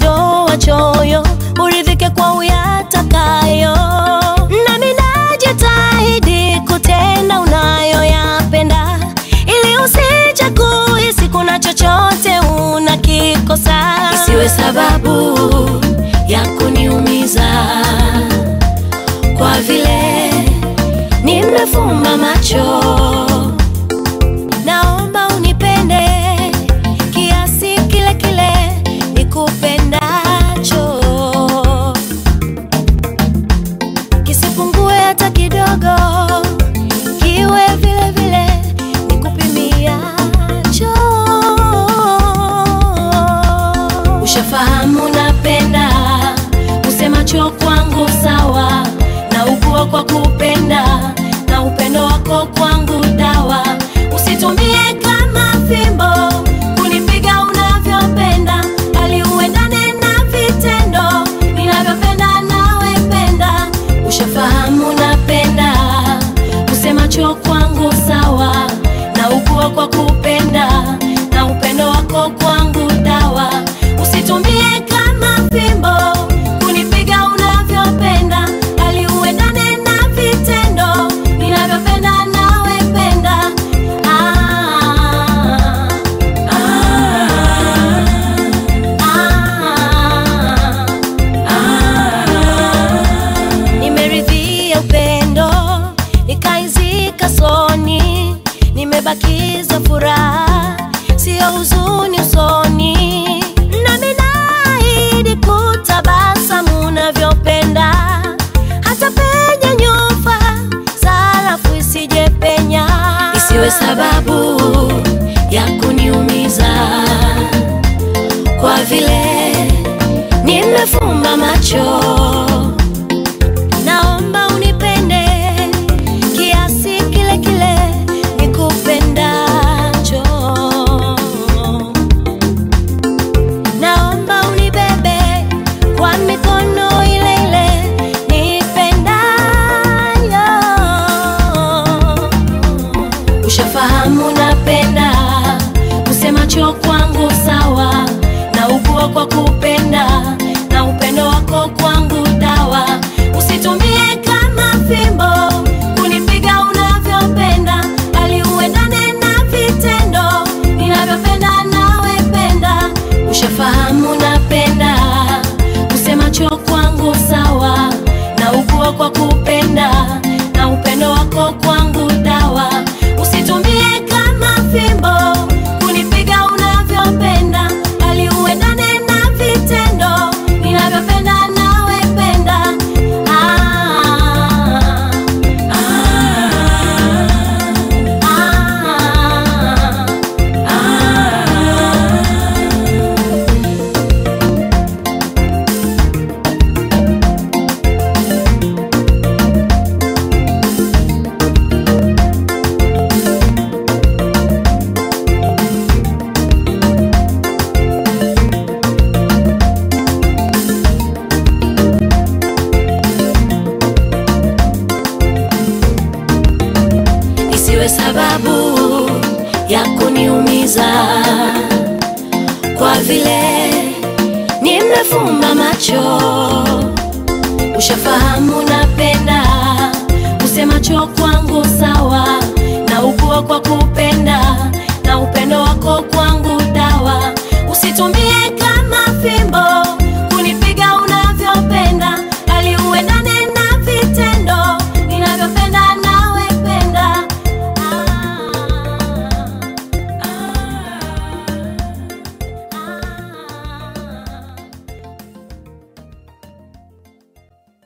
ondoa choyo, uridhike kwa uyatakayo. Nami najitahidi kutenda unayoyapenda, ili usije kuhisi kuna chochote unakikosa. Isiwe sababu ya kuniumiza, kwa vile nimefumba macho. Naomba unipende kiasi kile kile nikupendacho, kisipungue hata kidogo, kiwe vile vile nikupimiacho. Ushafahamu napenda, usemacho kwangu sawa, na ukua kwa kupenda, na upendo wako kwangu dawa. Usitumie kama fimbo kunipiga unavyopenda, bali uendane na vitendo ninavyopenda nawe penda. Ushafahamu napenda, usemacho kwangu sawa, na ukua kwa kupenda, na upendo wako kwangu dawa. Usitumie kama fimbo kunipiga unavyopenda, bali uendane na vitendo ninavyopenda nawe penda. Nimeridhia upendo, nikaizika soni, nimebakiza furaha, sio huzuni usoni. Nami naahidi kutabasamu unavyopenda, hata penye nyufa sarafu isije penya. Isiwe sababu ya kuniumiza, kwa vile nimefumba macho. Naomba unipende kiasi kile kile nikupendacho. Naomba unibebe kwa mikono ile ile nipendayo. Ushafahamu napenda, usemacho kwangu sawa, na ukua kwa kupenda, na upendo wako kwangu dawa. Usitumie kama fimbo kunipiga unavyopenda, bali uendane na vitendo ninavyopenda nawe penda. Ushafahamu napenda, usemacho kwangu sawa, na ukua kwa kupenda, na upendo wako kwangu dawa. Usitumie kama fimbo kunipiga unavyopenda, bali uendane na vitendo ninavyopenda nawe penda. Isiwe sababu ya kuniumiza, kwa vile nimefumba macho. Ushafahamu napenda, usemacho kwangu sawa, na ukua kwa